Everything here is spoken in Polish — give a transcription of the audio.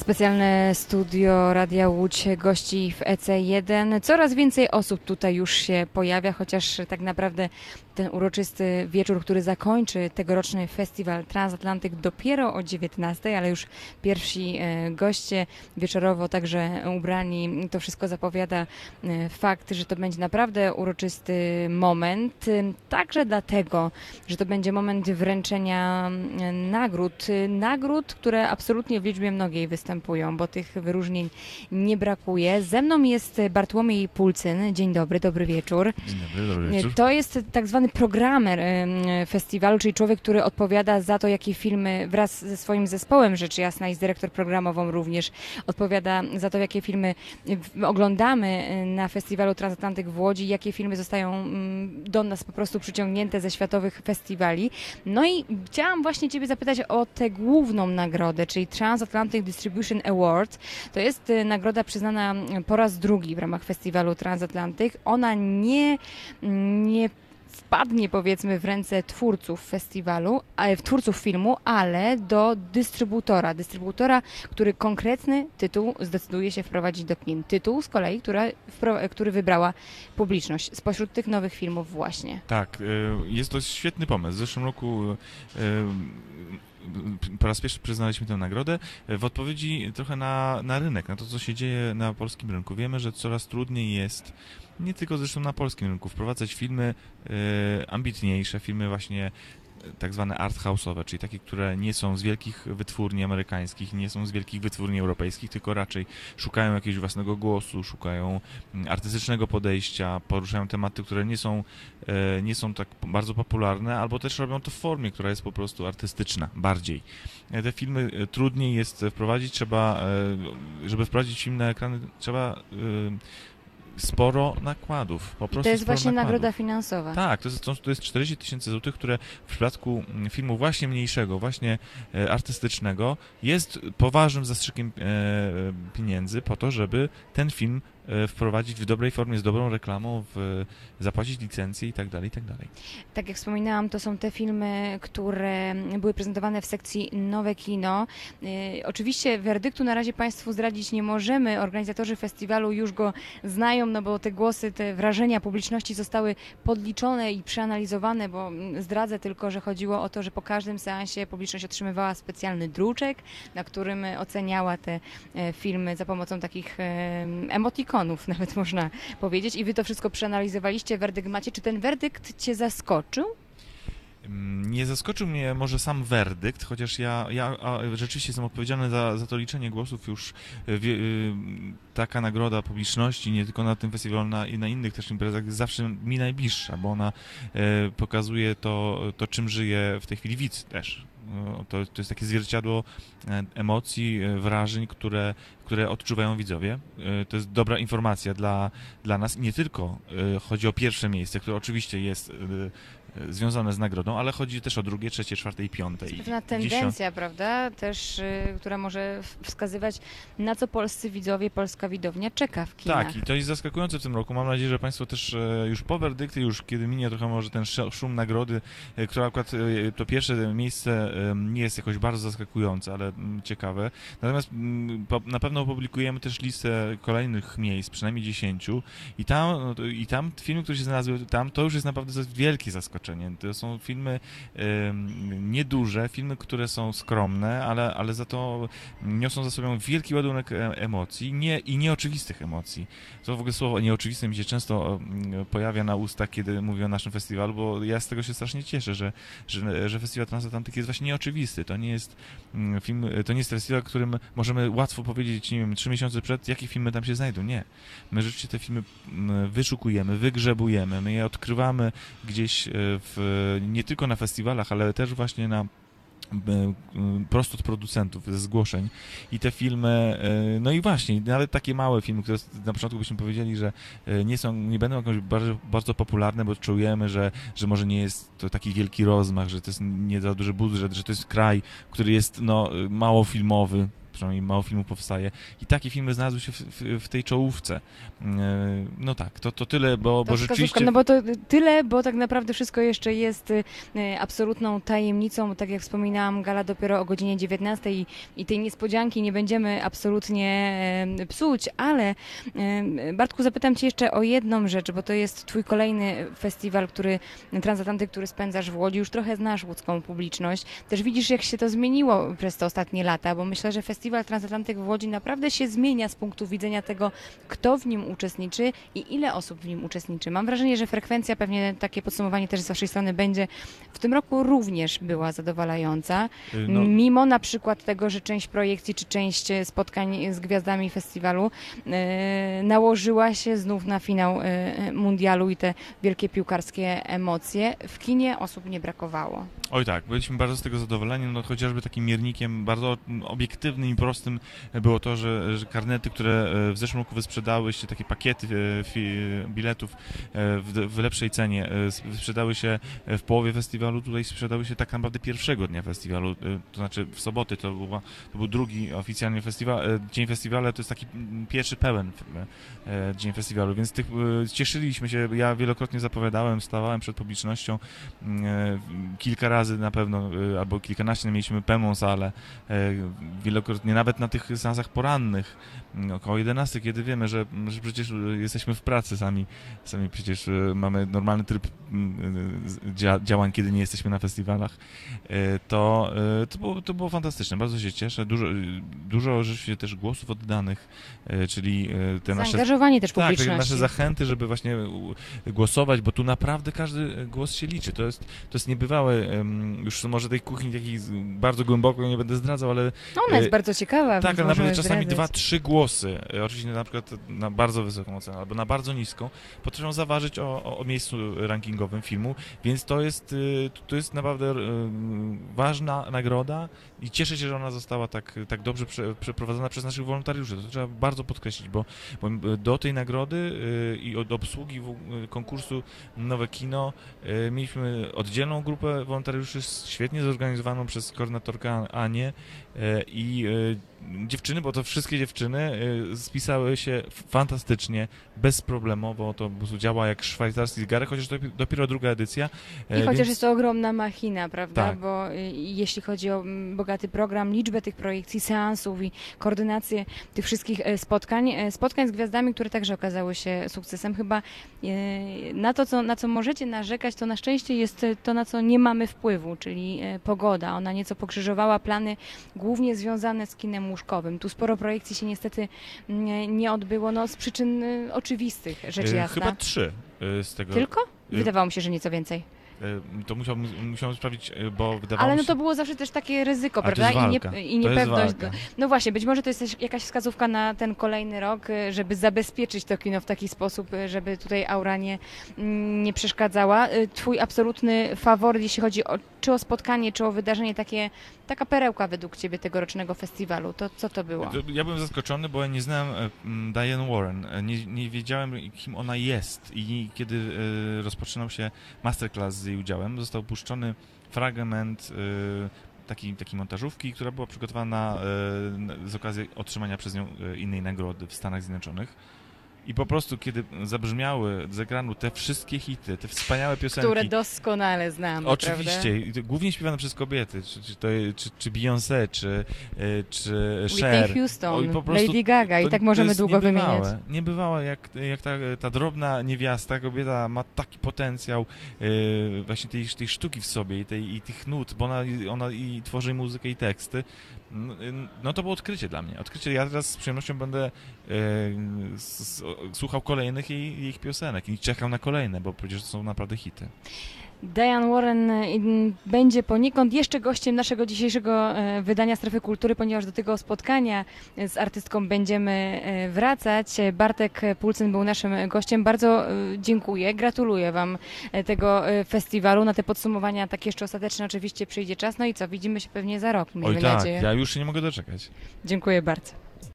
Specjalne studio Radia Łódź gości w EC1. Coraz więcej osób tutaj już się pojawia, chociaż tak naprawdę ten uroczysty wieczór, który zakończy tegoroczny festiwal Transatlantyk dopiero o 19:00, ale już pierwsi goście wieczorowo także ubrani. To wszystko zapowiada fakt, że to będzie naprawdę uroczysty moment. Także dlatego, że to będzie moment wręczenia nagród, które absolutnie w liczbie mnogiej występują, bo tych wyróżnień nie brakuje. Ze mną jest Bartłomiej Pulcyn. Dzień dobry, dobry wieczór. Dzień dobry wieczór. To jest tak zwany programer festiwalu, czyli człowiek, który odpowiada za to, jakie filmy wraz ze swoim zespołem, rzecz jasna, i z dyrektor programową również odpowiada za to, jakie filmy oglądamy na festiwalu Transatlantyk w Łodzi, jakie filmy zostają do nas po prostu przyciągnięte ze światowych festiwali. No i chciałam właśnie Ciebie zapytać o tę główną nagrodę, czyli Transatlantic Distribution Award. To jest nagroda przyznana po raz drugi w ramach festiwalu Transatlantyk. Ona nie wpadnie, powiedzmy, w ręce twórców festiwalu, twórców filmu, ale do dystrybutora, który konkretny tytuł zdecyduje się wprowadzić do kin. Tytuł z kolei, który wybrała publiczność spośród tych nowych filmów właśnie. Tak, jest to świetny pomysł. W zeszłym roku po raz pierwszy przyznaliśmy tę nagrodę w odpowiedzi trochę na rynek, na to, co się dzieje na polskim rynku. Wiemy, że coraz trudniej jest, nie tylko zresztą na polskim rynku, wprowadzać filmy ambitniejsze, filmy właśnie tak zwane art house'owe, czyli takie, które nie są z wielkich wytwórni amerykańskich, nie są z wielkich wytwórni europejskich, tylko raczej szukają jakiegoś własnego głosu, szukają artystycznego podejścia, poruszają tematy, które nie są tak bardzo popularne, albo też robią to w formie, która jest po prostu artystyczna, bardziej. Te filmy trudniej jest wprowadzić, żeby wprowadzić film na ekrany, trzeba sporo nakładów. Po prostu to jest właśnie nakładów. Nagroda finansowa. Tak, to jest 40 000 złotych, które w przypadku filmu właśnie mniejszego, właśnie artystycznego jest poważnym zastrzykiem pieniędzy po to, żeby ten film wprowadzić w dobrej formie, z dobrą reklamą, zapłacić licencję i tak dalej, i tak dalej. Tak jak wspominałam, to są te filmy, które były prezentowane w sekcji Nowe Kino. Oczywiście werdyktu na razie Państwu zdradzić nie możemy. Organizatorzy festiwalu już go znają, no bo te głosy, te wrażenia publiczności zostały podliczone i przeanalizowane, bo zdradzę tylko, że chodziło o to, że po każdym seansie publiczność otrzymywała specjalny druczek, na którym oceniała te filmy za pomocą takich emotikonów, nawet można powiedzieć. I wy to wszystko przeanalizowaliście, werdykt macie. Czy ten werdykt Cię zaskoczył? Nie zaskoczył mnie może sam werdykt, chociaż ja rzeczywiście jestem odpowiedzialny za to liczenie głosów już. Taka nagroda publiczności, nie tylko na tym festiwalu, i na innych też imprezach, jest zawsze mi najbliższa, bo ona pokazuje to, czym żyje w tej chwili widz też. To jest takie zwierciadło emocji, wrażeń, które odczuwają widzowie. To jest dobra informacja dla nas. Nie tylko chodzi o pierwsze miejsce, które oczywiście jest związane z nagrodą, ale chodzi też o drugie, trzecie, czwarte i piąte. To jest pewna tendencja, prawda? Też, która może wskazywać, na co polscy widzowie, polska widownia czeka w kinach. Tak, i to jest zaskakujące w tym roku. Mam nadzieję, że Państwo też już po werdykcie, już kiedy minie trochę może ten szum nagrody, która akurat to pierwsze miejsce nie jest jakoś bardzo zaskakujące, ale ciekawe. Natomiast na pewno opublikujemy też listę kolejnych miejsc, przynajmniej 10, i tam filmy, które się znalazły tam, to już jest naprawdę wielkie zaskoczenie. To są filmy nieduże, filmy, które są skromne, ale za to niosą za sobą wielki ładunek emocji i nieoczywistych emocji. To w ogóle słowo nieoczywiste mi się często pojawia na ustach, kiedy mówię o naszym festiwalu, bo ja z tego się strasznie cieszę, że festiwal Transatlantyk jest właśnie nieoczywisty. To nie jest film, to nie jest festiwal, którym możemy łatwo powiedzieć, nie wiem, 3 miesiące przed, jakie filmy tam się znajdą. Nie. My rzeczywiście te filmy wyszukujemy, wygrzebujemy, my je odkrywamy gdzieś nie tylko na festiwalach, ale też właśnie prosto od producentów, ze zgłoszeń. I te filmy, no i właśnie, nawet takie małe filmy, które na początku byśmy powiedzieli, że nie będą jakoś bardzo, bardzo popularne, bo czujemy, że może nie jest to taki wielki rozmach, że to jest nie za duży budżet, że to jest kraj, który jest mało filmowy. przynajmniej mało filmów powstaje i takie filmy znalazły się w tej czołówce. No tak, to tyle, bo rzeczywiście... No bo to tyle, bo tak naprawdę wszystko jeszcze jest absolutną tajemnicą, tak jak wspominałam, gala dopiero o godzinie 19 i tej niespodzianki nie będziemy absolutnie psuć, ale Bartku, zapytam Cię jeszcze o jedną rzecz, bo to jest Twój kolejny festiwal, Transatlantyk, który spędzasz w Łodzi. Już trochę znasz łódzką publiczność. Też widzisz, jak się to zmieniło przez te ostatnie lata, bo myślę, że festiwal Transatlantyk w Łodzi naprawdę się zmienia z punktu widzenia tego, kto w nim uczestniczy i ile osób w nim uczestniczy. Mam wrażenie, że frekwencja, pewnie takie podsumowanie też z Waszej strony będzie, w tym roku również była zadowalająca. Mimo na przykład tego, że część projekcji czy część spotkań z gwiazdami festiwalu nałożyła się znów na finał mundialu i te wielkie piłkarskie emocje. W kinie osób nie brakowało. Oj tak, byliśmy bardzo z tego zadowoleni, no chociażby takim miernikiem bardzo obiektywnym i prostym było to, że karnety, które w zeszłym roku wysprzedały się, takie pakiety biletów w lepszej cenie, sprzedały się w połowie festiwalu, tutaj sprzedały się tak naprawdę pierwszego dnia festiwalu, to znaczy w soboty, to był drugi oficjalnie dzień festiwalu, to jest taki pierwszy pełen dzień festiwalu, więc cieszyliśmy się, ja wielokrotnie zapowiadałem, stawałem przed publicznością, kilka razy na pewno, albo kilkanaście mieliśmy pełną salę, wielokrotnie, nawet na tych seansach porannych, około 11, kiedy wiemy, że przecież jesteśmy w pracy sami przecież mamy normalny tryb działań, kiedy nie jesteśmy na festiwalach, to było fantastyczne, bardzo się cieszę, dużo rzeczywiście też głosów oddanych, czyli te nasze... Zaangażowanie też publiczności. Tak, nasze zachęty, żeby właśnie głosować, bo tu naprawdę każdy głos się liczy, to jest niebywałe, już może tej kuchni takiej bardzo głęboko nie będę zdradzał, ale... Ona jest bardzo ciekawa. Tak, ale naprawdę czasami zdradzać. 2-3 głosy, oczywiście na przykład na bardzo wysoką ocenę albo na bardzo niską, potrafią zaważyć o miejscu rankingowym filmu, więc to jest naprawdę ważna nagroda i cieszę się, że ona została tak dobrze przeprowadzona przez naszych wolontariuszy. To trzeba bardzo podkreślić, bo do tej nagrody i od obsługi konkursu Nowe Kino mieliśmy oddzielną grupę wolontariuszy, świetnie zorganizowaną przez koordynatorkę Anię i dziewczyny, bo to wszystkie dziewczyny spisały się fantastycznie, bezproblemowo, to po prostu działa jak szwajcarski zegarek, chociaż to dopiero druga edycja. I chociaż jest to ogromna machina, prawda, tak. Bo jeśli chodzi o bogaty program, liczbę tych projekcji, seansów i koordynację tych wszystkich spotkań z gwiazdami, które także okazały się sukcesem, chyba na co możecie narzekać, to na szczęście jest to, na co nie mamy wpływu, czyli pogoda. Ona nieco pokrzyżowała plany głównie związane z kinem łóżkowym. Tu sporo projekcji się niestety nie odbyło, z przyczyn oczywistych, rzecz jasna. Chyba 3 z tego. Tylko? Wydawało mi się, że nieco więcej. To musiałbym sprawdzić, bo wydawało Ale mi się... to było zawsze też takie ryzyko, Ale prawda? to jest walka. I niepewność. To jest walka. No właśnie, być może to jest też jakaś wskazówka na ten kolejny rok, żeby zabezpieczyć to kino w taki sposób, żeby tutaj aura nie przeszkadzała. Twój absolutny faworyt, jeśli chodzi czy o spotkanie, czy o wydarzenie, taka perełka według Ciebie tegorocznego festiwalu, to co to było? Ja byłem zaskoczony, bo ja nie znałem Diane Warren, nie wiedziałem, kim ona jest i kiedy rozpoczynał się masterclass z jej udziałem, został puszczony fragment takiej montażówki, która była przygotowana z okazji otrzymania przez nią innej nagrody w Stanach Zjednoczonych. I po prostu, kiedy zabrzmiały z ekranu te wszystkie hity, te wspaniałe piosenki... Które doskonale znamy, oczywiście, prawda? głównie śpiewane przez kobiety, czy Beyoncé, czy Cher. Whitney Houston, Lady Gaga i tak możemy długo wymieniać. Niebywałe, jak ta drobna niewiasta, kobieta ma taki potencjał właśnie tej sztuki w sobie i tych nut, bo ona i tworzy muzykę i teksty. No to było odkrycie dla mnie. Ja teraz z przyjemnością będę słuchał kolejnych ich piosenek i czekał na kolejne, bo przecież to są naprawdę hity. Diane Warren będzie poniekąd jeszcze gościem naszego dzisiejszego wydania Strefy Kultury, ponieważ do tego spotkania z artystką będziemy wracać. Bartek Pulcyn był naszym gościem. Bardzo dziękuję, gratuluję Wam tego festiwalu. Na te podsumowania tak jeszcze ostateczne oczywiście przyjdzie czas. No i co, widzimy się pewnie za rok, miejmy nadzieję. Ja już się nie mogę doczekać. Dziękuję bardzo.